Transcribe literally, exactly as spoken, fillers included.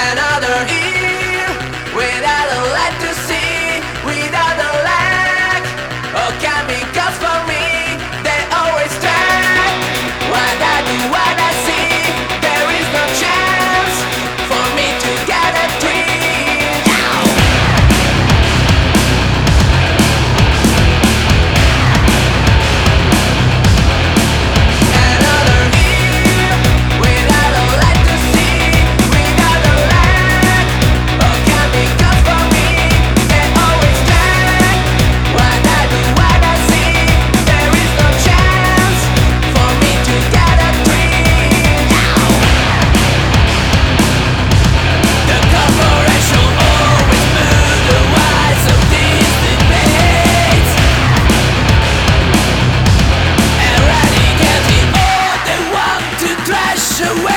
Another year without a light to see, without a lack of chemicals for me. They always track what I do, what I see. There is no chance for me to get a dream. Another year without a light to see, without a lack of chemicals for me. They always track what I do, what I see. There is no chance for me to get a dream. The corporation always move the wise of these debates, eradicating all they want to trash away.